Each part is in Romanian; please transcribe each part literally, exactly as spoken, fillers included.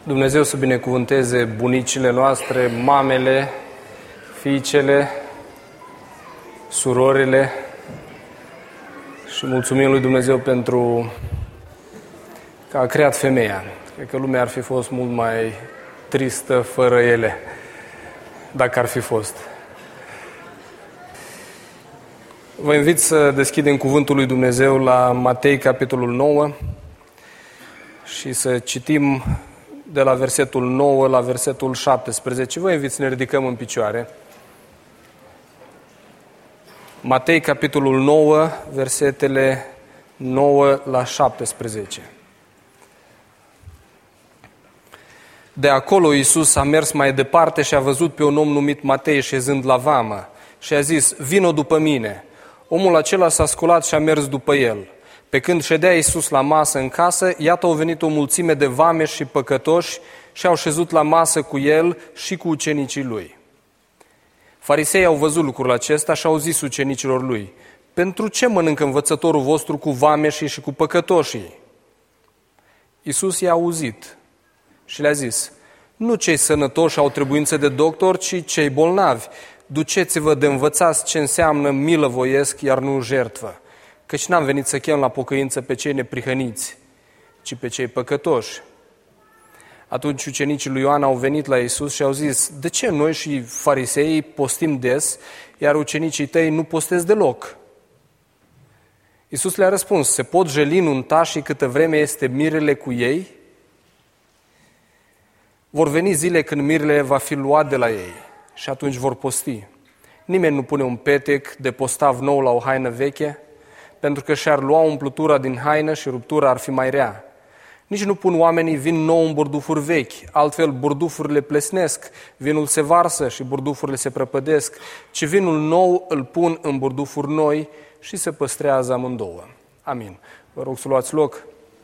Dumnezeu să binecuvânteze bunicile noastre, mamele, fiicele, surorile și mulțumim lui Dumnezeu pentru că a creat femeia. Cred că lumea ar fi fost mult mai tristă fără ele, dacă ar fi fost. Vă invit să deschidem cuvântul lui Dumnezeu la Matei, capitolul nouă, și să citim de la versetul nouă la versetul șaptesprezece. Vă invit să ne ridicăm în picioare. Matei, capitolul nouă, versetele nouă la șaptesprezece. De acolo Iisus a mers mai departe și a văzut pe un om numit Matei șezând la vamă și a zis: vino după mine. Omul acela s-a sculat și a mers după el. Pe când ședea Iisus la masă în casă, iată au venit o mulțime de vameși și păcătoși și au șezut la masă cu el și cu ucenicii lui. Fariseii au văzut lucrul acesta și au zis ucenicilor lui: pentru ce mănâncă învățătorul vostru cu vameșii și cu păcătoșii? Iisus i-a auzit și le-a zis: nu cei sănătoși au trebuință de doctor, ci cei bolnavi. Duceți-vă de învățați ce înseamnă milă voiesc, iar nu jertfă. Căci n-am venit să chem la pocăință pe cei neprihăniți, ci pe cei păcătoși. Atunci ucenicii lui Ioan au venit la Iisus și au zis: de ce noi și fariseii postim des, iar ucenicii tăi nu postez deloc? Iisus le-a răspuns: se pot jeli nuntașii câtă vreme este mirele cu ei? Vor veni zile când mirele va fi luat de la ei și atunci vor posti. Nimeni nu pune un petec de postav nou la o haină veche, pentru că și-ar lua umplutura din haină și ruptura ar fi mai rea. Nici nu pun oamenii vin nou în burdufuri vechi, altfel burdufurile plesnesc, vinul se varsă și burdufurile se prăpădesc, ci vinul nou îl pun în burdufuri noi și se păstrează amândouă. Amin. Vă rog să luați loc.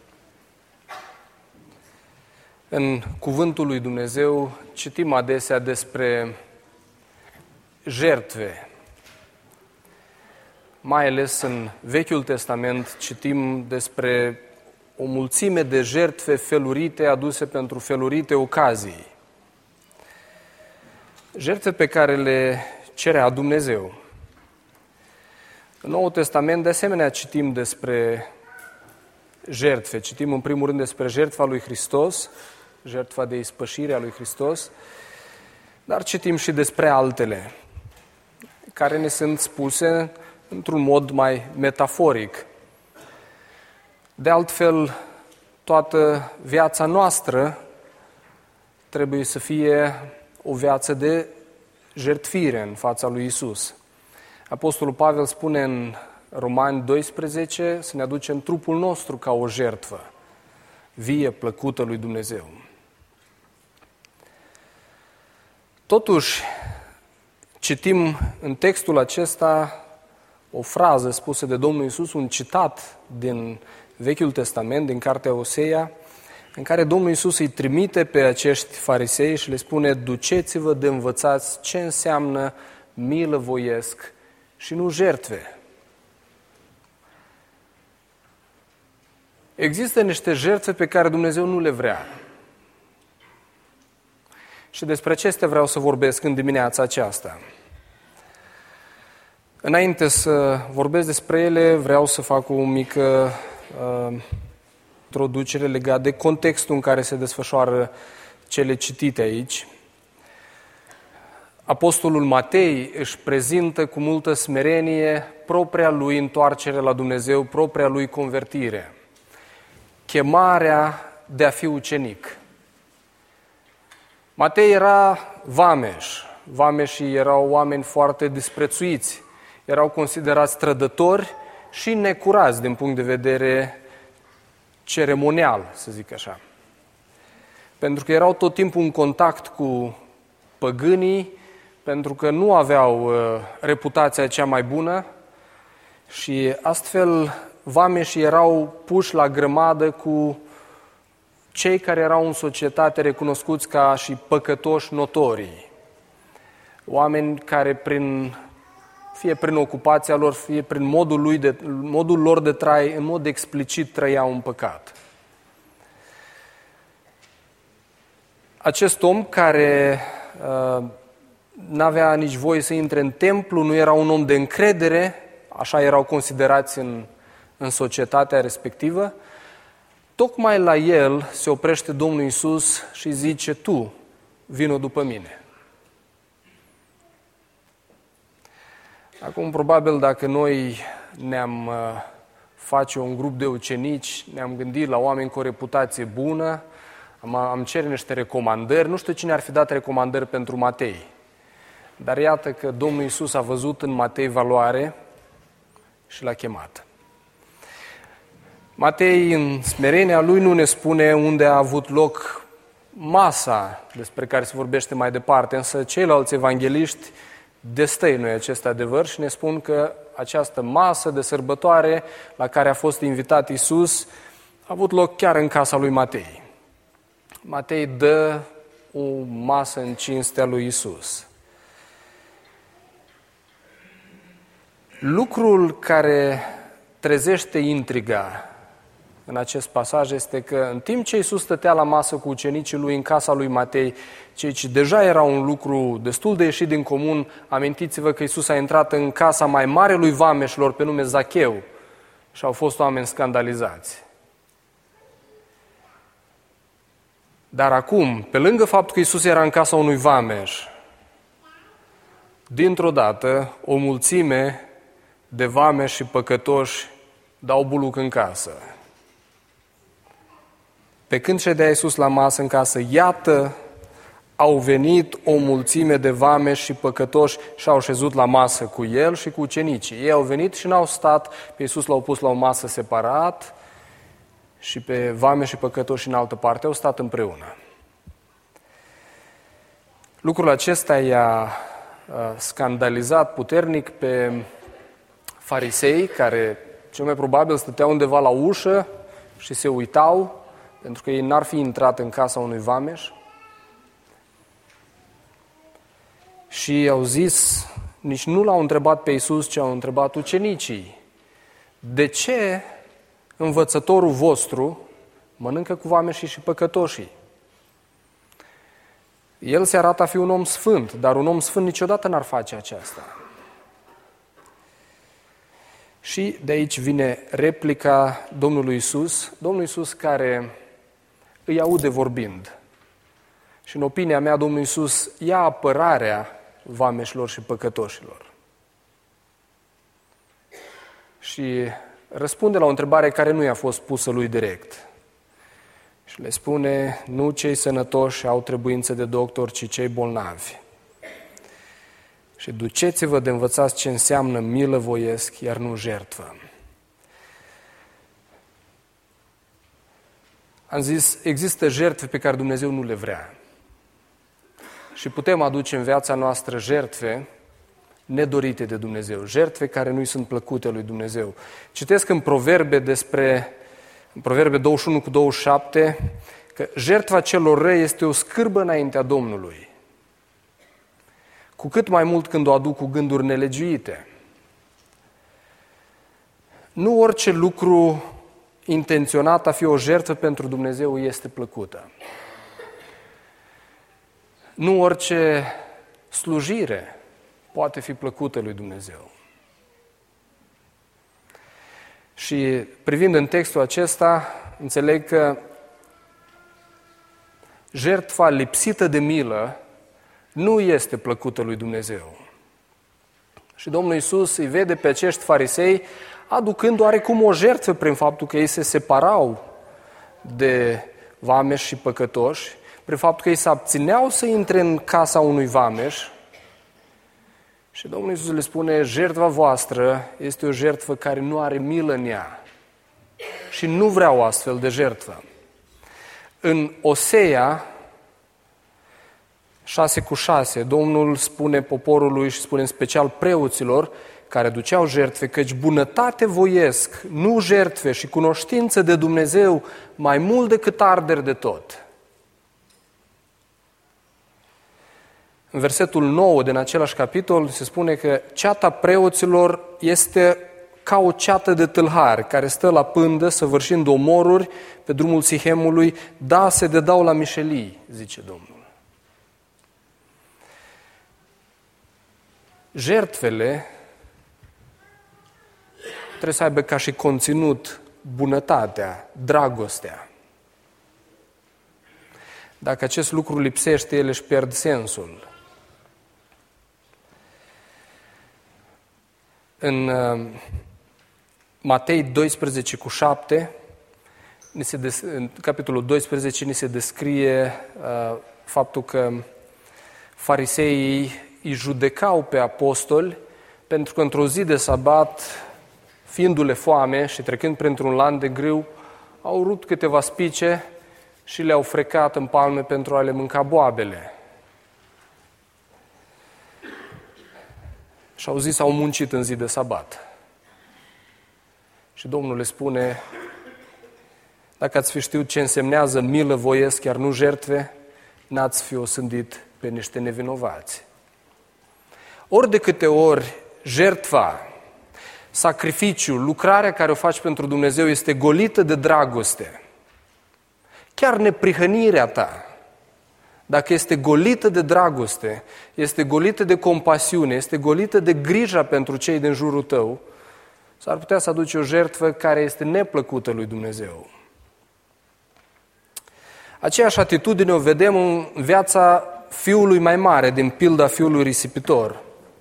În cuvântul lui Dumnezeu citim adesea despre jertfe. Mai ales în Vechiul Testament citim despre o mulțime de jertfe felurite aduse pentru felurite ocazii. Jertfe pe care le cerea Dumnezeu. În Noul Testament de asemenea citim despre jertfe. Citim în primul rând despre jertfa lui Hristos, jertfa de ispășire a lui Hristos, dar citim și despre altele, care ne sunt spuse într-un mod mai metaforic. De altfel, toată viața noastră trebuie să fie o viață de jertfire în fața lui Iisus. Apostolul Pavel spune în Romani doisprezece să ne aducem trupul nostru ca o jertfă vie, plăcută lui Dumnezeu. Totuși, citim în textul acesta o frază spusă de Domnul Iisus, un citat din Vechiul Testament, din cartea Osea, în care Domnul Iisus îi trimite pe acești farisei și le spune: duceți-vă de învățați ce înseamnă milă voiesc și nu jertfe. Există niște jertfe pe care Dumnezeu nu le vrea. Și despre acestea vreau să vorbesc în dimineața aceasta. Înainte să vorbesc despre ele, vreau să fac o mică uh, introducere legată de contextul în care se desfășoară cele citite aici. Apostolul Matei își prezintă cu multă smerenie propria lui întoarcere la Dumnezeu, propria lui convertire, chemarea de a fi ucenic. Matei era vameș. Vameșii erau oameni foarte disprețuiți. Erau considerați trădători și necurați din punct de vedere ceremonial, să zic așa. Pentru că erau tot timpul în contact cu păgânii, pentru că nu aveau uh, reputația cea mai bună și astfel vameșii erau puși la grămadă cu cei care erau în societate recunoscuți ca și păcătoși notorii. Oameni care prin fie prin ocupația lor, fie prin modul, lui de, modul lor de trai, în mod explicit trăiau în păcat. Acest om care uh, n-avea nici voie să intre în templu, nu era un om de încredere, așa erau considerați în, în societatea respectivă, tocmai la el se oprește Domnul Iisus și zice: tu, vino după mine. Acum, probabil, dacă noi ne-am uh, face un grup de ucenici, ne-am gândit la oameni cu o reputație bună, am, am cere niște recomandări, nu știu cine ar fi dat recomandări pentru Matei, dar iată că Domnul Iisus a văzut în Matei valoare și l-a chemat. Matei, în smerenia lui, nu ne spune unde a avut loc masa despre care se vorbește mai departe, însă ceilalți evangeliști destăinuie acest adevăr și ne spun că această masă de sărbătoare la care a fost invitat Iisus a avut loc chiar în casa lui Matei. Matei dă o masă în cinstea lui Iisus. Lucrul care trezește intriga în acest pasaj este că în timp ce Iisus stătea la masă cu ucenicii lui în casa lui Matei, ceea ce deja era un lucru destul de ieșit din comun, amintiți-vă că Iisus a intrat în casa mai mare lui vameșilor pe nume Zacheu și au fost oameni scandalizați. Dar acum, pe lângă faptul că Iisus era în casa unui vameș, dintr-o dată, o mulțime de vameși și păcătoși dau buluc în casă. Pe când ședea Iisus la masă în casă, iată, au venit o mulțime de vameși și păcătoși și au șezut la masă cu el și cu ucenicii. Ei au venit și n-au stat, pe Iisus l-au pus la o masă separat și pe vameși și păcătoși în altă parte, au stat împreună. Lucrul acesta i-a scandalizat puternic pe farisei, care cel mai probabil stăteau undeva la ușă și se uitau, pentru că ei n-ar fi intrat în casa unui vameș. Și au zis, nici nu l-au întrebat pe Iisus, ci au întrebat ucenicii: de ce învățătorul vostru mănâncă cu vameșii și păcătoșii? El se arată a fi un om sfânt, dar un om sfânt niciodată n-ar face aceasta. Și de aici vine replica Domnului Iisus, Domnul Iisus care îi aude vorbind. Și în opinia mea, Domnul Iisus ia apărarea vameșilor și păcătoșilor. Și răspunde la o întrebare care nu i-a fost pusă lui direct. Și le spune: nu cei sănătoși au trebuință de doctor, ci cei bolnavi. Și duceți-vă de învățați ce înseamnă milă voiesc, iar nu jertfă. Am zis, există jertfe pe care Dumnezeu nu le vrea. Și putem aduce în viața noastră jertfe nedorite de Dumnezeu, jertfe care nu-i sunt plăcute lui Dumnezeu. Citesc în Proverbe despre, în Proverbe douăzeci și unu cu douăzeci și șapte, că jertfa celor răi este o scârbă înaintea Domnului, cu cât mai mult când o aduc cu gânduri nelegiuite. Nu orice lucru intenționat a fi o jertfă pentru Dumnezeu este plăcută. Nu orice slujire poate fi plăcută lui Dumnezeu. Și privind în textul acesta, înțeleg că jertfa lipsită de milă nu este plăcută lui Dumnezeu. Și Domnul Iisus îi vede pe acești farisei aducând oarecum o jertfă prin faptul că ei se separau de vameși și păcătoși, prin faptul că ei se abțineau să intre în casa unui vameș. Și Domnul Iisus le spune: jertfa voastră este o jertfă care nu are milă în ea. Și nu vreau o astfel de jertfă. În Osea șase cu șase, Domnul spune poporului și spune în special preoților care duceau jertfe, căci bunătate voiesc, nu jertfe, și cunoștință de Dumnezeu mai mult decât arderi de tot. În versetul nouă din același capitol se spune că ceata preoților este ca o ceată de tâlhari care stă la pândă, săvârșind omoruri pe drumul Sihemului, da, se dedau la mișelii, zice Domnul. Jertfele trebuie să aibă ca și conținut bunătatea, dragostea. Dacă acest lucru lipsește, ele își pierd sensul. În uh, Matei doisprezece cu șapte, ni se des, în capitolul doisprezece, ni se descrie uh, faptul că fariseii îi judecau pe apostoli pentru că într-o zi de sabat, fiindu-le foame și trecând printr-un lan de grâu, au rupt câteva spice și le-au frecat în palme pentru a le mânca boabele. Și au zis, au muncit în zi de sabat. Și Domnul le spune, dacă ați fi știut ce însemnează milă voiesc, chiar nu jertfe, n-ați fi osândit pe niște nevinovați. Ori de câte ori jertfa, sacrificiul, lucrarea care o faci pentru Dumnezeu este golită de dragoste, chiar neprihănirea ta, dacă este golită de dragoste, este golită de compasiune, este golită de grija pentru cei din jurul tău, s-ar putea să aduci o jertfă care este neplăcută lui Dumnezeu. Aceeași atitudine o vedem în viața fiului mai mare, din pilda fiului risipitor.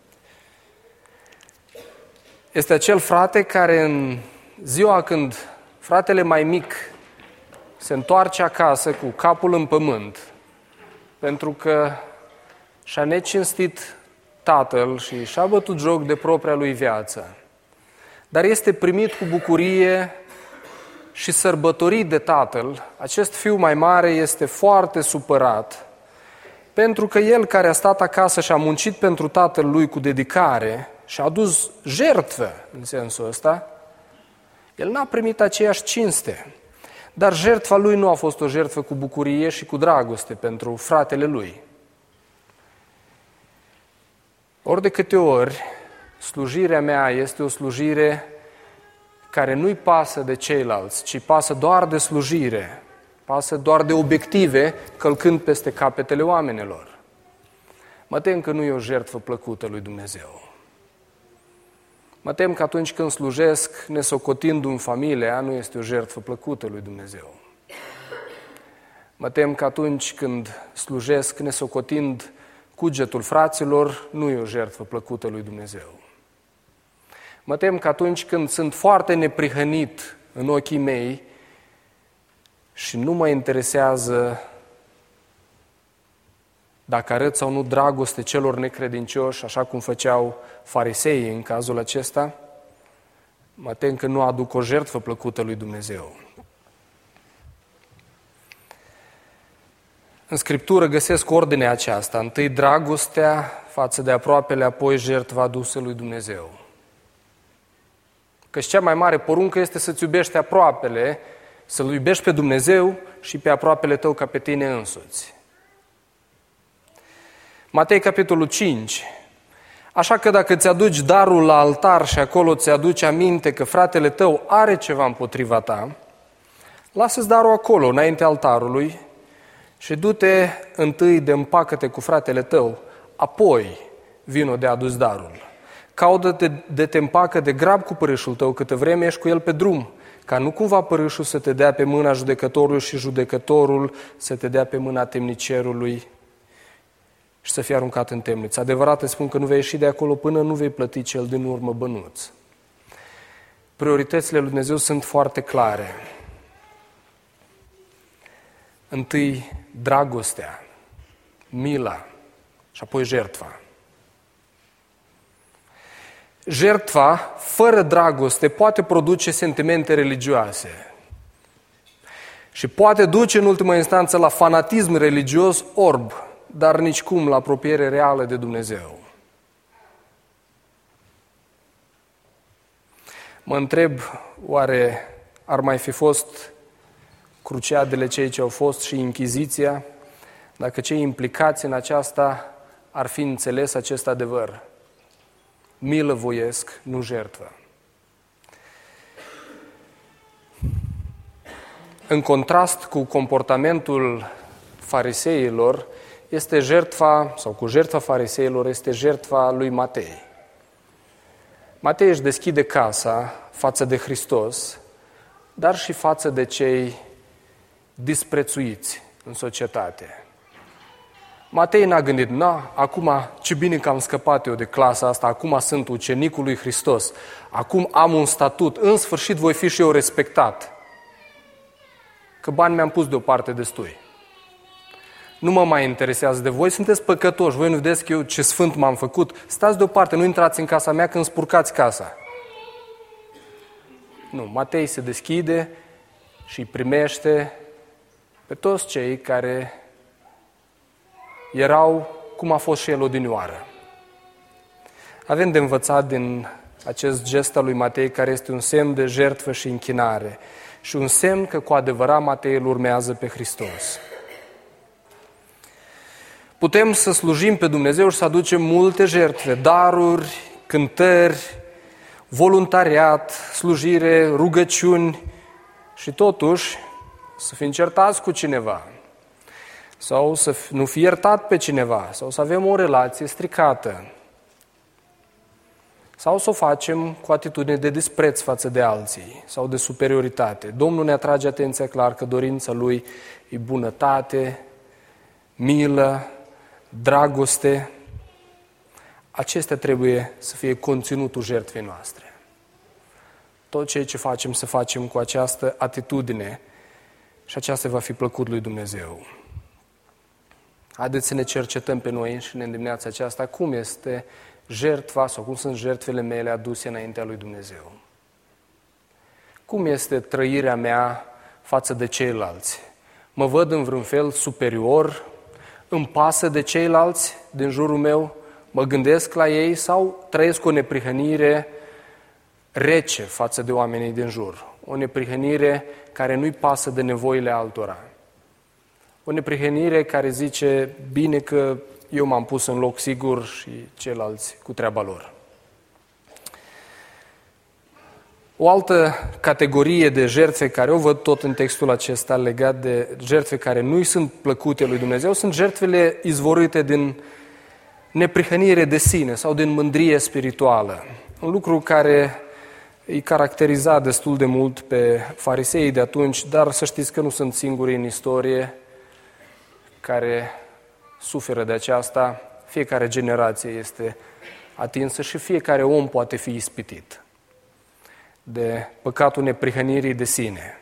Este acel frate care în ziua când fratele mai mic se întoarce acasă cu capul în pământ, pentru că și-a necinstit tatăl și și-a bătut joc de propria lui viață, dar este primit cu bucurie și sărbătorit de tatăl, acest fiu mai mare este foarte supărat, pentru că el care a stat acasă și a muncit pentru tatăl lui cu dedicare și a adus jertfă în sensul ăsta, el n-a primit aceeași cinste. Dar jertfa lui nu a fost o jertfă cu bucurie și cu dragoste pentru fratele lui. Ori de câte ori, slujirea mea este o slujire care nu-i pasă de ceilalți, ci pasă doar de slujire, pasă doar de obiective, călcând peste capetele oamenilor. Mă tem că nu e o jertfă plăcută lui Dumnezeu. Mă tem că atunci când slujesc, nesocotindu-mi familia, nu este o jertfă plăcută lui Dumnezeu. Mă tem că atunci când slujesc, nesocotind cugetul fraților, nu e o jertfă plăcută lui Dumnezeu. Mă tem că atunci când sunt foarte neprihănit în ochii mei și nu mă interesează dacă arăt sau nu dragoste celor necredincioși, așa cum făceau fariseii în cazul acesta, mă tem că nu aduc o jertfă plăcută lui Dumnezeu. În Scriptură găsesc ordinea aceasta, întâi dragostea față de aproapele, apoi jertfa adusă lui Dumnezeu. Căci cea mai mare poruncă este să-ți iubești aproapele, să-L iubești pe Dumnezeu și pe aproapele tău ca pe tine însuți. Matei, capitolul cinci. Așa că dacă îți aduci darul la altar și acolo ți aduci aminte că fratele tău are ceva împotriva ta, lasă-ți darul acolo, înainte altarului, și du-te întâi de împacă-te cu fratele tău, apoi vino de adus darul. Caută-te de te împacă de grab cu părâșul tău câtă vreme ești cu el pe drum, ca nu cumva părâșul să te dea pe mâna judecătorului și judecătorul să te dea pe mâna temnicerului și să fie aruncat în temniță. Adevărat îți spun că nu vei ieși de acolo până nu vei plăti cel din urmă bănuț. Prioritățile lui Dumnezeu sunt foarte clare. Întâi dragostea, mila și apoi jertfa. Jertfa, fără dragoste, poate produce sentimente religioase și poate duce în ultimă instanță la fanatism religios orb, dar nicicum la apropiere reală de Dumnezeu. Mă întreb, oare ar mai fi fost cruciadele cei ce au fost și Inchiziția, dacă cei implicați în aceasta ar fi înțeles acest adevăr? Milă voiesc, nu jertfă. în contrast cu comportamentul fariseilor, este jertfa, sau cu jertfa fariseilor, este jertfa lui Matei. Matei își deschide casa față de Hristos, dar și față de cei disprețuiți în societate. Matei n-a gândit, na, acum ce bine că am scăpat eu de clasa asta, acum sunt ucenicul lui Hristos, acum am un statut, în sfârșit voi fi și eu respectat, că bani mi-am pus deoparte destui. Nu mă mai interesează de voi, sunteți păcătoși, voi nu vedeți că eu ce sfânt m-am făcut, stați deoparte, nu intrați în casa mea când spurcați casa. Nu, Matei se deschide și îi primește pe toți cei care erau cum a fost și el odinioară. Avem de învățat din acest gest al lui Matei, care este un semn de jertfă și închinare și un semn că cu adevărat Matei îl urmează pe Hristos. Putem să slujim pe Dumnezeu și să aducem multe jertfe, daruri, cântări, voluntariat, slujire, rugăciuni și totuși să fim certați cu cineva sau să nu fi iertat pe cineva sau să avem o relație stricată sau să o facem cu atitudine de dispreț față de alții sau de superioritate. Domnul ne atrage atenția clar că dorința Lui e bunătate, milă, dragoste. Acestea trebuie să fie conținutul jertfei noastre. Tot ceea ce facem, să facem cu această atitudine și aceasta va fi plăcut lui Dumnezeu. Haideți să ne cercetăm pe noi înșine în dimineața aceasta cum este jertfa sau cum sunt jertfele mele aduse înaintea lui Dumnezeu. Cum este trăirea mea față de ceilalți? Mă văd în vreun fel superior? Îmi pasă de ceilalți din jurul meu? Mă gândesc la ei sau trăiesc o neprihănire rece față de oamenii din jur? O neprihănire care nu-i pasă de nevoile altora. O neprihănire care zice, bine că eu m-am pus în loc sigur și ceilalți cu treaba lor. O altă categorie de jertfe care o văd tot în textul acesta legat de jertfe care nu-i sunt plăcute lui Dumnezeu, sunt jertfele izvorâte din neprihănire de sine sau din mândrie spirituală. Un lucru care îi caracteriza destul de mult pe fariseii de atunci, dar să știți că nu sunt singurii în istorie care suferă de aceasta. Fiecare generație este atinsă și fiecare om poate fi ispitit de păcatul neprihănirii de sine.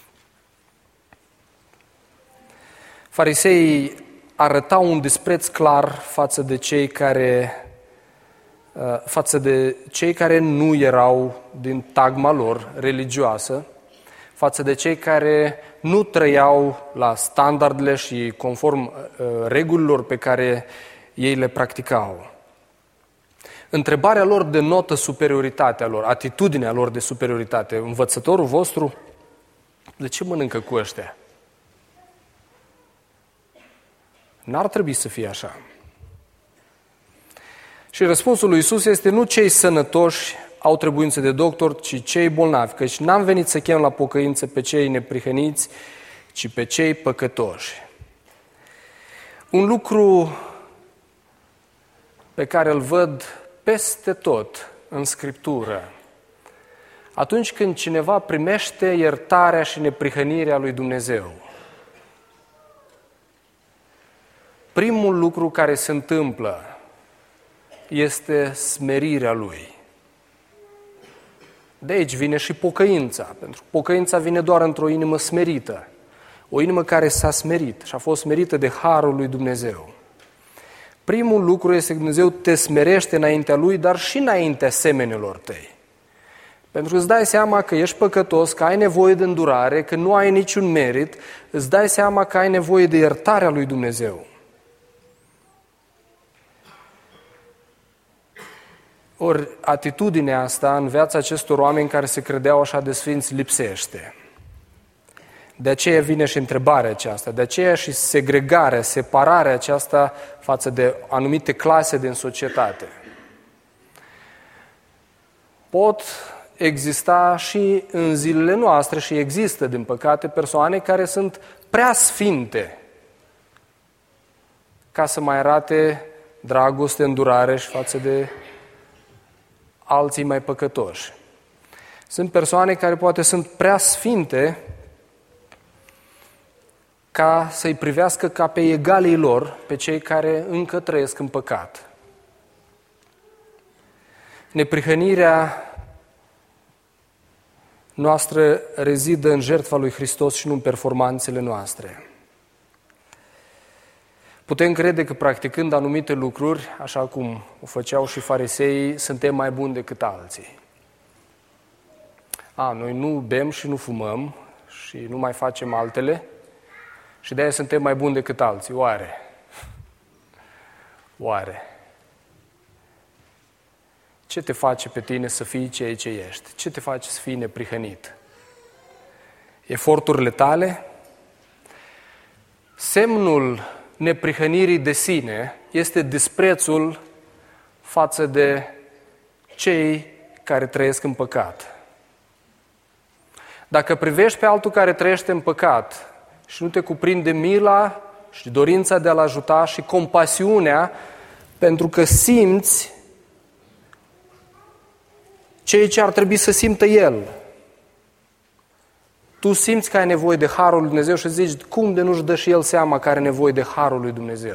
Fariseii arătau un dispreț clar față de cei care față de cei care nu erau din tagma lor religioasă, față de cei care nu trăiau la standardele și conform regulilor pe care ei le practicau. Întrebarea lor denotă superioritatea lor, atitudinea lor de superioritate. Învățătorul vostru, de ce mănâncă cu ăștia? N-ar trebui să fie așa. Și răspunsul lui Iisus este nu cei sănătoși au trebuință de doctor, ci cei bolnavi, căci n-am venit să chem la pocăință pe cei neprihăniți, ci pe cei păcătoși. Un lucru pe care îl văd peste tot în Scriptură, atunci când cineva primește iertarea și neprihănirea lui Dumnezeu, primul lucru care se întâmplă este smerirea lui. De aici vine și pocăința, pentru că pocăința vine doar într-o inimă smerită, o inimă care s-a smerit și a fost smerită de harul lui Dumnezeu. Primul lucru este că Dumnezeu te smerește înaintea Lui, dar și înaintea semenilor tăi. Pentru că îți dai seama că ești păcătos, că ai nevoie de îndurare, că nu ai niciun merit, îți dai seama că ai nevoie de iertarea lui Dumnezeu. Ori atitudinea asta în viața acestor oameni care se credeau așa de sfinți lipsește. De aceea vine și întrebarea aceasta, de aceea și segregarea, separarea aceasta față de anumite clase din societate. Pot exista și în zilele noastre și există, din păcate, persoane care sunt prea sfinte ca să mai arate dragoste, îndurare și față de alții mai păcătoși. Sunt persoane care poate sunt prea sfinte ca să-i privească ca pe egalii lor, pe cei care încă trăiesc în păcat. Neprihănirea noastră rezidă în jertfa lui Hristos și nu în performanțele noastre. Putem crede că practicând anumite lucruri, așa cum o făceau și fariseii, suntem mai buni decât alții. A, noi nu bem și nu fumăm și nu mai facem altele și de-aia suntem mai buni decât alții. Oare? Oare? Ce te face pe tine să fii ceea ce ești? Ce te face să fii neprihănit? Eforturile tale? Semnul neprihănirii de sine este disprețul față de cei care trăiesc în păcat. Dacă privești pe altul care trăiește în păcat și nu te cuprinde mila și dorința de a-l ajuta și compasiunea, pentru că simți ceea ce ar trebui să simtă el. Tu simți că ai nevoie de harul lui Dumnezeu și zici, cum de nu-și dă și el seama că are nevoie de harul lui Dumnezeu?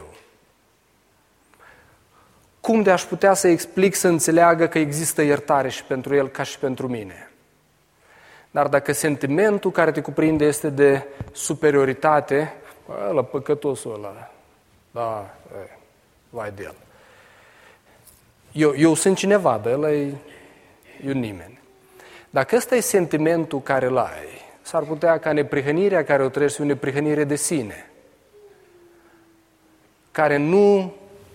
Cum de aș putea să explic să înțeleagă că există iertare și pentru el ca și pentru mine? Dar dacă sentimentul care te cuprinde este de superioritate, ăla, păcătosul ăla, da, e, vai de el. Eu, eu sunt cineva, dar ăla e, e nimeni. Dacă ăsta e sentimentul care îl ai, s-ar putea ca neprihănirea care o trăiești, o neprihănire de sine, care nu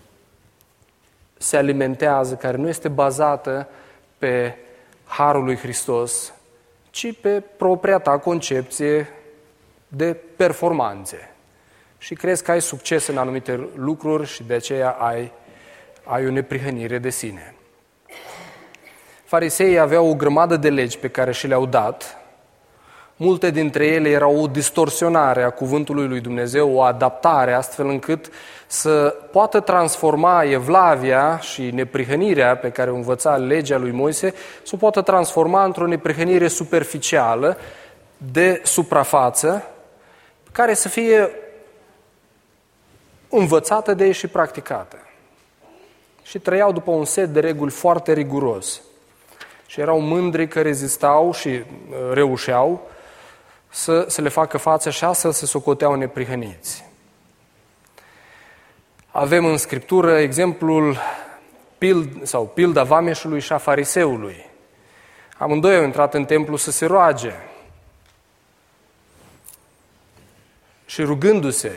se alimentează, care nu este bazată pe harul lui Hristos, ci pe propria ta concepție de performanțe. Și crezi că ai succes în anumite lucruri și de aceea ai, ai o neprihănire de sine. Fariseii aveau o grămadă de legi pe care și le-au dat. Multe dintre ele erau o distorsionare a cuvântului lui Dumnezeu, o adaptare, astfel încât să poată transforma evlavia și neprihănirea pe care o învăța legea lui Moise, să o poată transforma într-o neprihănire superficială, de suprafață, care să fie învățată de ei și practicată. Și trăiau după un set de reguli foarte riguros. Și erau mândri că rezistau și reușeau să, să le facă față și astfel se socoteau neprihăniți. Avem în Scriptură exemplul pild, sau pilda vameșului și a fariseului. Amândoi au intrat în templu să se roage. Și rugându-se,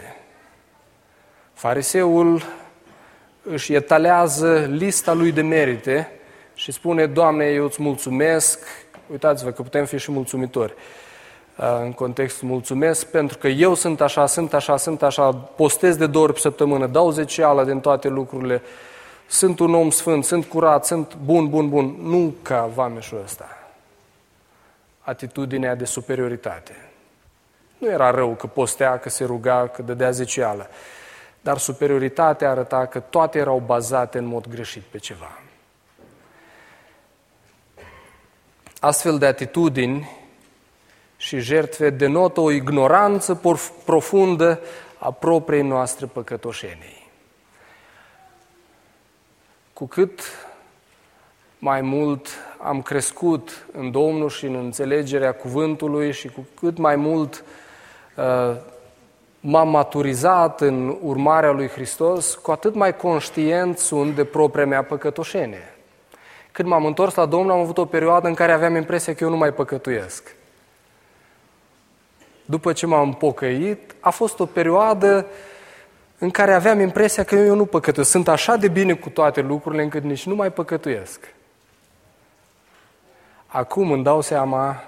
fariseul își etalează lista lui de merite și spune, Doamne, eu îți mulțumesc, uitați-vă că putem fi și mulțumitori în contextul mulțumesc, pentru că eu sunt așa, sunt așa, sunt așa, postez de două ori pe săptămână, dau zecială din toate lucrurile, sunt un om sfânt, sunt curat, sunt bun, bun, bun. Nu ca vameșul ăsta. Atitudinea de superioritate. Nu era rău că postea, că se ruga, că dădea zecială, dar superioritatea arăta că toate erau bazate în mod greșit pe ceva. Astfel de atitudini și jertfe denotă o ignoranță profundă a propriei noastre păcătoșenii. Cu cât mai mult am crescut în Domnul și în înțelegerea cuvântului și cu cât mai mult uh, m-am maturizat în urmarea lui Hristos, cu atât mai conștient sunt de propria mea păcătoșenie. Când m-am întors la Domnul, am avut o perioadă în care aveam impresia că eu nu mai păcătuiesc. După ce m-am pocăit, a fost o perioadă în care aveam impresia că eu nu păcătuiesc. Sunt așa de bine cu toate lucrurile încât nici nu mai păcătuiesc. Acum îmi dau seama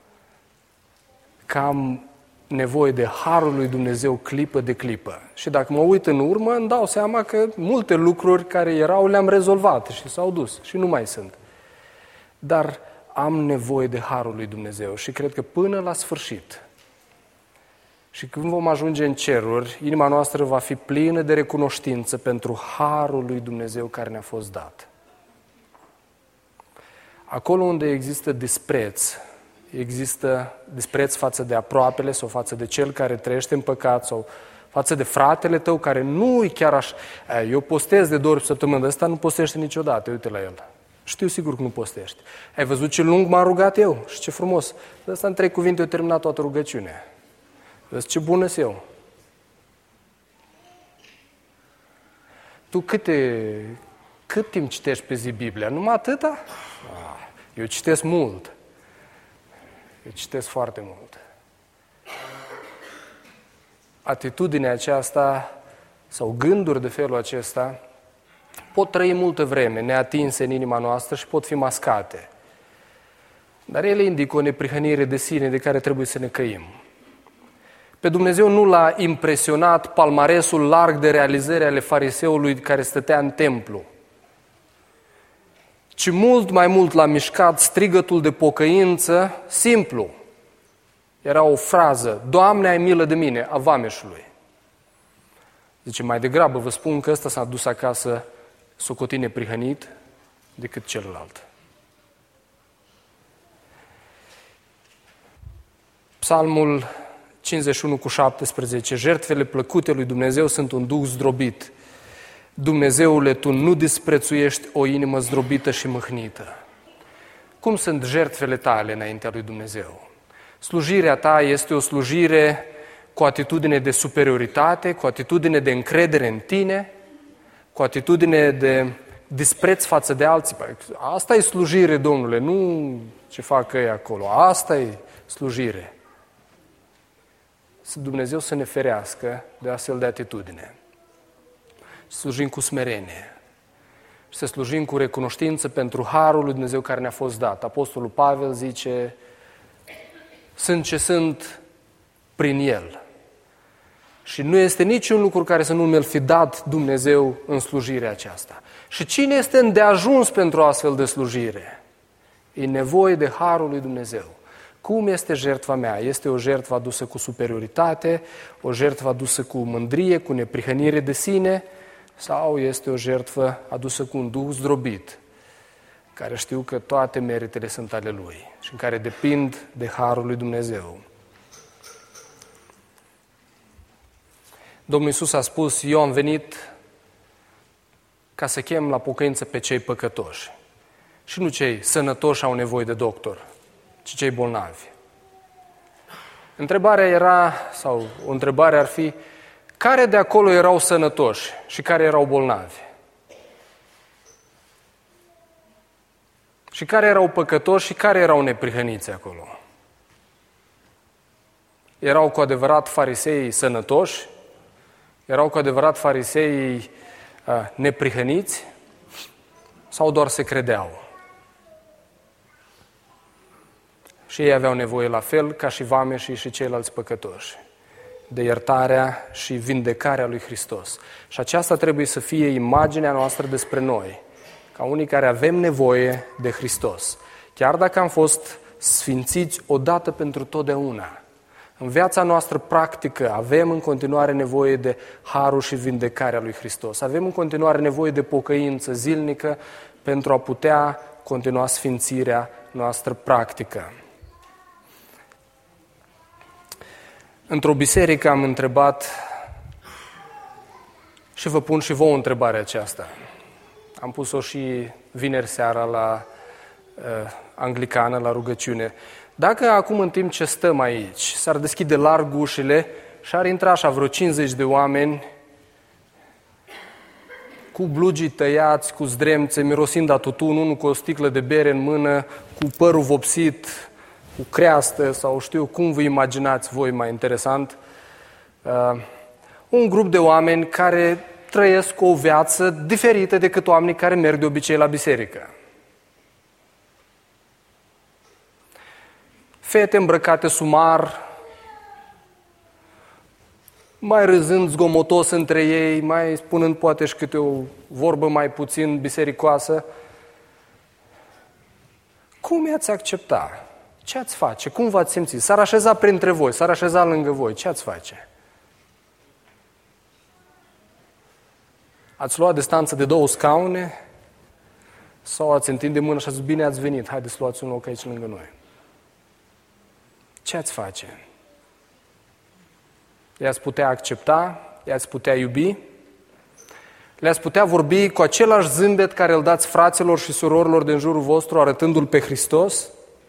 că am nevoie de harul lui Dumnezeu clipă de clipă. Și dacă mă uit în urmă, îmi dau seama că multe lucruri care erau le-am rezolvat și s-au dus și nu mai sunt. Dar am nevoie de harul lui Dumnezeu și cred că până la sfârșit și când vom ajunge în ceruri, inima noastră va fi plină de recunoștință pentru harul lui Dumnezeu care ne-a fost dat. Acolo unde există dispreț, există dispreț față de aproapele sau față de cel care trăiește în păcat sau față de fratele tău care nu-i chiar așa. Eu postez de două ori pe săptămână, dar ăsta nu postește niciodată, uite la el. Știu sigur că nu postește. Ai văzut ce lung m-am rugat eu și ce frumos. De asta în trei cuvinte eu terminat toată rugăciunea. Vezi ce bună-s eu. Tu câte, cât timp citești pe zi Biblia? Numai atâta? Eu citesc mult. Eu citesc foarte mult. Atitudinea aceasta sau gânduri de felul acesta pot trăi multă vreme neatinse în inima noastră și pot fi mascate. Dar ele indică o neprihănire de sine de care trebuie să ne căim. Pe Dumnezeu nu l-a impresionat palmaresul larg de realizări ale fariseului care stătea în templu, ci mult mai mult l-a mișcat strigătul de pocăință simplu. Era o frază: Doamne, ai milă de mine, a vameșului. Zice, mai degrabă vă spun că ăsta s-a dus acasă socotit neprihănit decât celălalt. Psalmul cincizeci și unu cu șaptesprezece, jertfele plăcute lui Dumnezeu sunt un duh zdrobit. Dumnezeule, Tu nu disprețuiești o inimă zdrobită și mâhnită. Cum sunt jertfele Tale înaintea lui Dumnezeu? Slujirea Ta este o slujire cu atitudine de superioritate, cu atitudine de încredere în Tine, cu atitudine de dispreț față de alții. Asta e slujire, Domnule, nu ce fac ei acolo. Asta e slujire. Să Dumnezeu să ne ferească de astfel de atitudine. Să slujim cu smerenie și să slujim cu recunoștință pentru harul lui Dumnezeu care ne-a fost dat. Apostolul Pavel zice, sunt ce sunt prin El. Și nu este niciun lucru care să nu mi-l fi dat Dumnezeu în slujirea aceasta. Și cine este îndeajuns pentru o astfel de slujire? E nevoie de harul lui Dumnezeu. Cum este jertfa mea? Este o jertfă adusă cu superioritate, o jertfă adusă cu mândrie, cu neprihănire de sine, sau este o jertfă adusă cu un duh zdrobit, care știu că toate meritele sunt ale Lui și în care depind de harul lui Dumnezeu. Domnul Iisus a spus, eu am venit ca să chem la pocăință pe cei păcătoși. Și nu cei sănătoși au nevoie de doctor, ci cei bolnavi. Întrebarea era, sau o întrebare ar fi, care de acolo erau sănătoși și care erau bolnavi? Și care erau păcătoși și care erau neprihăniți acolo? Erau cu adevărat farisei sănătoși? Erau cu adevărat farisei uh, neprihăniți? Sau doar se credeau? Și ei aveau nevoie la fel ca și vameșii și ceilalți păcătoși de iertarea și vindecarea lui Hristos. Și aceasta trebuie să fie imaginea noastră despre noi, ca unii care avem nevoie de Hristos. Chiar dacă am fost sfințiți odată pentru totdeauna, în viața noastră practică avem în continuare nevoie de harul și vindecarea lui Hristos. Avem în continuare nevoie de pocăință zilnică pentru a putea continua sfințirea noastră practică. Într-o biserică am întrebat și vă pun și vouă întrebarea aceasta. Am pus-o și vineri seara la uh, anglicană, la rugăciune. Dacă acum în timp ce stăm aici s-ar deschide larg ușile și ar intra așa vreo cincizeci de oameni cu blugii tăiați, cu zdremțe, mirosind a tutun, unul cu o sticlă de bere în mână, cu părul vopsit, cu creastă sau știu cum vă imaginați voi mai interesant, uh, un grup de oameni care trăiesc o viață diferită decât oamenii care merg de obicei la biserică. Fete îmbrăcate sumar, mai râzând zgomotos între ei, mai spunând poate și câte o vorbă mai puțin bisericoasă, cum i-ați accepta? Ce ați face? Cum v-ați simți? S-ar așeza printre voi, s-ar așeza lângă voi. Ce ați face? Ați luat distanță de două scaune? Sau ați întinde mână și ați zis, bine ați venit, haideți să luați un loc aici lângă noi. Ce ați face? I-ați putea accepta? I-ați putea iubi? Le-ați putea vorbi cu același zâmbet care îl dați fraților și surorilor din jurul vostru, arătându-L pe Hristos?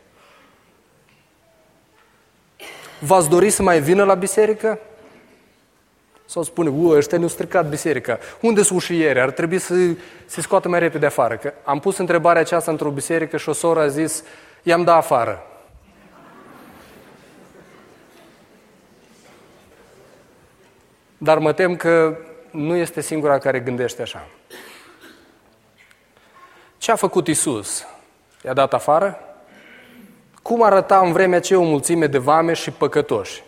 V-ați dori să mai vină la biserică? Sau spune, uă, ăștia ne-au stricat biserica. Unde sunt ușiere? Ar trebui să se scoată mai repede afară. Că am pus întrebarea aceasta într-o biserică și o soră a zis, i-am dat afară. Dar mă tem că nu este singura care gândește așa. Ce a făcut Iisus? I-a dat afară? Cum arăta în vremea aceea o mulțime de vameși și păcătoși?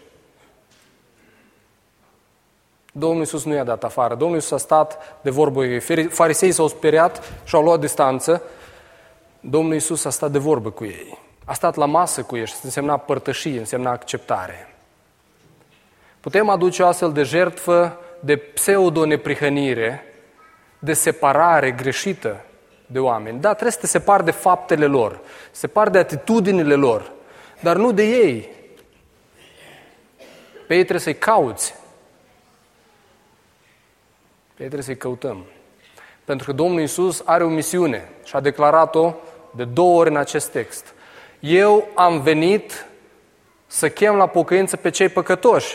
Domnul Iisus nu i-a dat afară. Domnul Iisus a stat de vorbă. Fariseii s-au speriat și au luat distanță. Domnul Iisus a stat de vorbă cu ei. A stat la masă cu ei și însemna părtășie, însemna acceptare. Putem aduce o astfel de jertfă de pseudo-neprihănire, de separare greșită de oameni. Da, trebuie să te separi de faptele lor, separi de atitudinile lor, dar nu de ei. Pe ei trebuie să-i cauți. Pe ei trebuie să-i căutăm. Pentru că Domnul Iisus are o misiune și a declarat-o de două ori în acest text. Eu am venit să chem la pocăință pe cei păcătoși.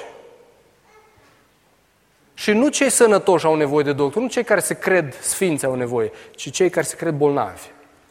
Și nu cei sănătoși au nevoie de doctor, nu cei care se cred sfinți au nevoie, ci cei care se cred bolnavi.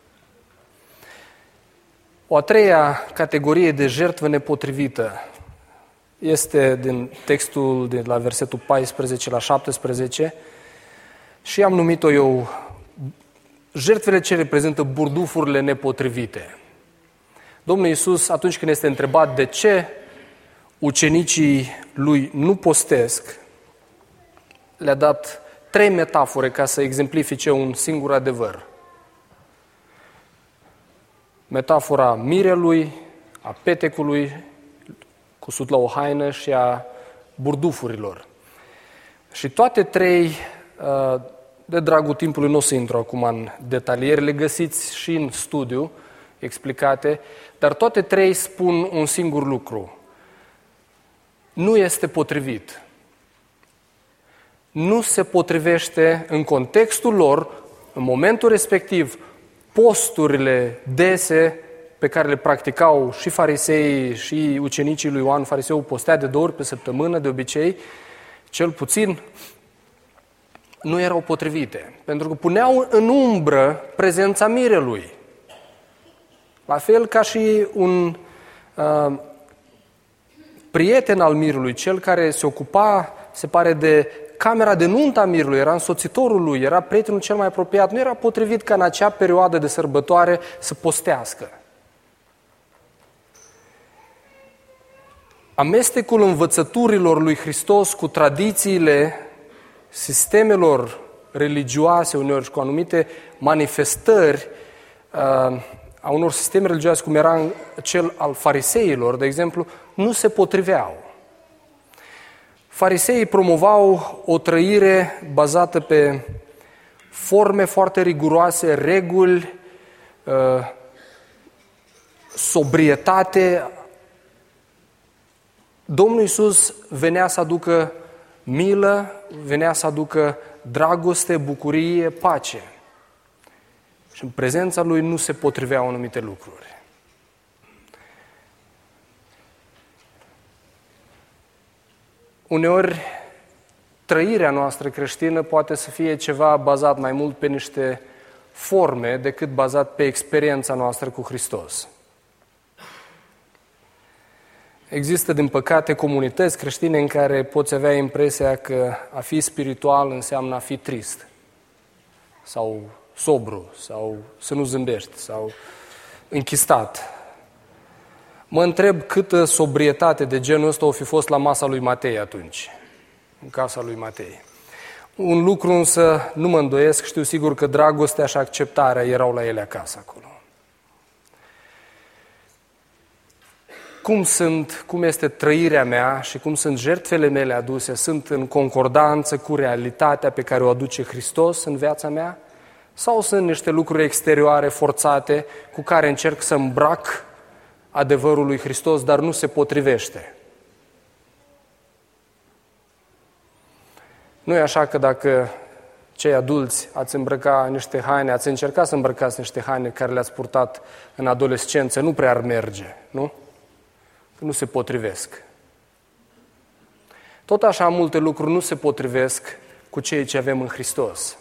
O a treia categorie de jertfă nepotrivită este din textul de la versetul paisprezece la șaptesprezece și am numit-o eu jertfele ce reprezintă burdufurile nepotrivite. Domnul Iisus, atunci când este întrebat de ce ucenicii lui nu postesc, le-a dat trei metafore ca să exemplifice un singur adevăr. Metafora mirelui, a petecului, cusut la o haină și a burdufurilor. Și toate trei, de dragul timpului nu o să intru acum în detaliere, le găsiți și în studiu explicate, dar toate trei spun un singur lucru. Nu este potrivit. Nu se potrivește în contextul lor, în momentul respectiv, posturile dese pe care le practicau și fariseii și ucenicii lui Ioan. Fariseul postea de două ori pe săptămână, de obicei, cel puțin, nu erau potrivite, pentru că puneau în umbră prezența mirelui. La fel ca și un uh, prieten al mirelui, cel care se ocupa, se pare, de camera de nuntă a mirelui, era însoțitorul lui, era prietenul cel mai apropiat, nu era potrivit ca în acea perioadă de sărbătoare să postească. Amestecul învățăturilor lui Hristos cu tradițiile sistemelor religioase, uneori și cu anumite manifestări uh, a unor sisteme religioase, cum era cel al fariseilor, de exemplu, nu se potriveau. Fariseii promovau o trăire bazată pe forme foarte riguroase, reguli, uh, sobrietate. Domnul Iisus venea să aducă milă, venea să aducă dragoste, bucurie, pace. Și în prezența Lui nu se potriveau anumite lucruri. Uneori, trăirea noastră creștină poate să fie ceva bazat mai mult pe niște forme decât bazat pe experiența noastră cu Hristos. Există, din păcate, comunități creștine în care poți avea impresia că a fi spiritual înseamnă a fi trist, sau sobru, sau să nu zâmbești, sau închistat. Mă întreb câtă sobrietate de genul ăsta o fi fost la masa lui Matei atunci, în casa lui Matei. Un lucru însă nu mă îndoiesc, știu sigur că dragostea și acceptarea erau la ele acasă acolo. cum sunt, cum este trăirea mea și cum sunt jertfele mele aduse, sunt în concordanță cu realitatea pe care o aduce Hristos în viața mea? Sau sunt niște lucruri exterioare forțate cu care încerc să îmbrac adevărul lui Hristos, dar nu se potrivește? Nu e așa că dacă cei adulți ați îmbrăca niște haine, ați încercat să îmbrăcați niște haine care le-ați purtat în adolescență, nu prea ar merge, nu? Că nu se potrivesc. Tot așa multe lucruri nu se potrivesc cu ceea ce avem în Hristos.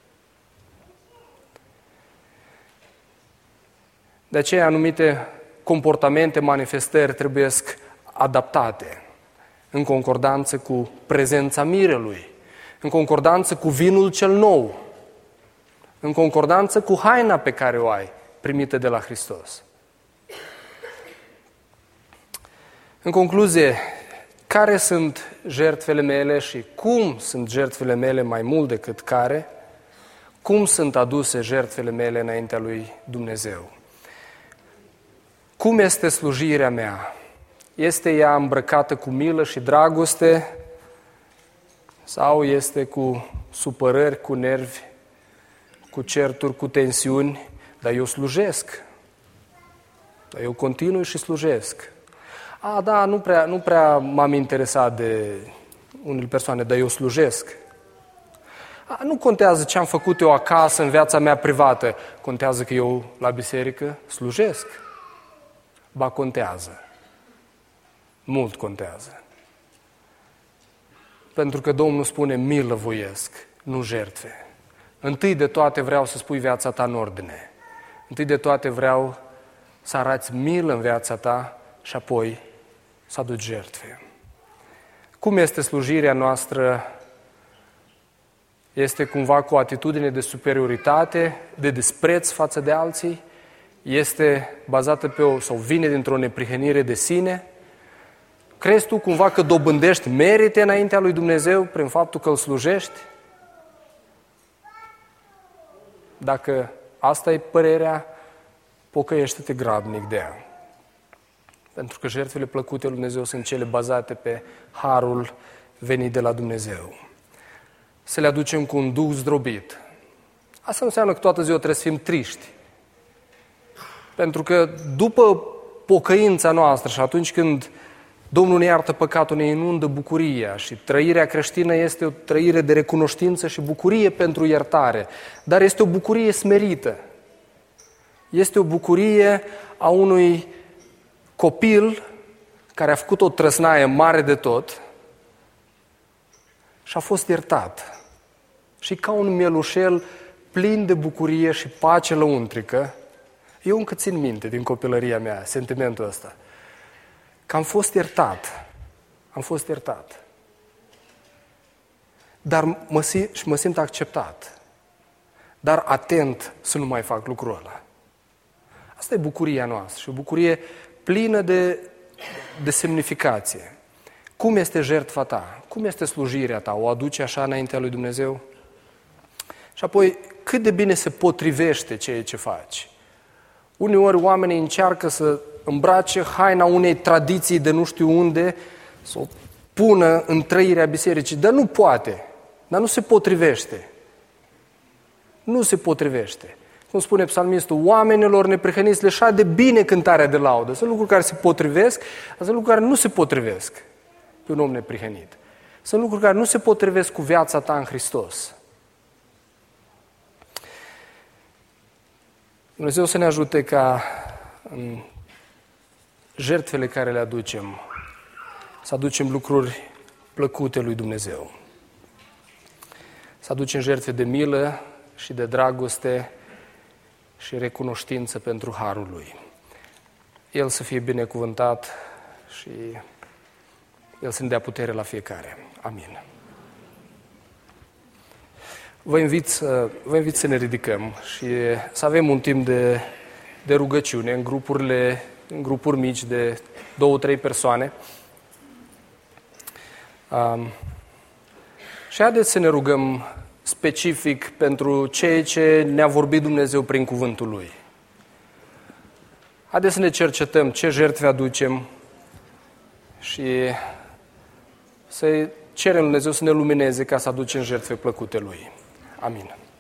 De aceea anumite comportamente, manifestări trebuie adaptate în concordanță cu prezența mirelui, în concordanță cu vinul cel nou, în concordanță cu haina pe care o ai primită de la Hristos. În concluzie, care sunt jertfele mele și cum sunt jertfele mele mai mult decât care? Cum sunt aduse jertfele mele înaintea lui Dumnezeu? Cum este slujirea mea? Este ea îmbrăcată cu milă și dragoste sau este cu supărări, cu nervi, cu certuri, cu tensiuni? Dar eu slujesc. Dar eu continui și slujesc. A, da, nu prea, nu prea m-am interesat de unele persoane, dar eu slujesc. A, nu contează ce am făcut eu acasă, în viața mea privată. Contează că eu la biserică slujesc. Ba, contează. Mult contează. Pentru că Domnul spune, milă voiesc, nu jertfe. Întâi de toate vreau să spui viața ta în ordine. Întâi de toate vreau să arăți milă în viața ta și apoi să aduci jertfe. Cum este slujirea noastră? Este cumva cu o atitudine de superioritate, de despreț față de alții? Este bazată pe o, sau vine dintr-o neprihănire de sine? Crezi tu cumva că dobândești merite înaintea lui Dumnezeu prin faptul că îl slujești? Dacă asta e părerea, pocăiește-te grabnic de ea. Pentru că jertfele plăcute lui Dumnezeu sunt cele bazate pe harul venit de la Dumnezeu. Să le aducem cu un duh zdrobit. Asta nu înseamnă că toată ziua trebuie să fim triști. Pentru că după pocăința noastră și atunci când Domnul ne iartă păcatul, ne inundă bucuria și trăirea creștină este o trăire de recunoștință și bucurie pentru iertare, dar este o bucurie smerită. Este o bucurie a unui copil care a făcut o trăsnaie mare de tot și a fost iertat. Și ca un mielușel plin de bucurie și pace lăuntrică, eu încă țin minte din copilăria mea sentimentul ăsta. Că am fost iertat. Am fost iertat. Dar mă, și mă simt acceptat. Dar atent să nu mai fac lucrul ăla. Asta e bucuria noastră și o bucurie plină de, de semnificație. Cum este jertfa ta? Cum este slujirea ta? O aduci așa înaintea lui Dumnezeu? Și apoi, cât de bine se potrivește ceea ce faci? Uneori oamenii încearcă să îmbrace haina unei tradiții de nu știu unde, să o pună în trăirea bisericii, dar nu poate, dar nu se potrivește. Nu se potrivește. Cum spune psalmistul, oamenilor neprihăniți le șade bine cântarea de laudă. Sunt lucruri care se potrivesc, dar sunt lucruri care nu se potrivesc pe un om neprihănit. Sunt lucruri care nu se potrivesc cu viața ta în Hristos. Dumnezeu să ne ajute ca în jertfele care le aducem, să aducem lucruri plăcute lui Dumnezeu. Să aducem jertfe de milă și de dragoste și recunoștință pentru harul Lui. El să fie binecuvântat și El să ne dea putere la fiecare. Amin. Vă invit, să, vă invit să ne ridicăm și să avem un timp de, de rugăciune în grupurile, în grupuri mici de două, trei persoane. Um, și haideți să ne rugăm specific pentru ceea ce ne-a vorbit Dumnezeu prin cuvântul Lui. Haideți să ne cercetăm ce jertfe aducem, și să cerem Lui Dumnezeu să ne lumineze ca să aducem jertfe plăcute Lui. Amin.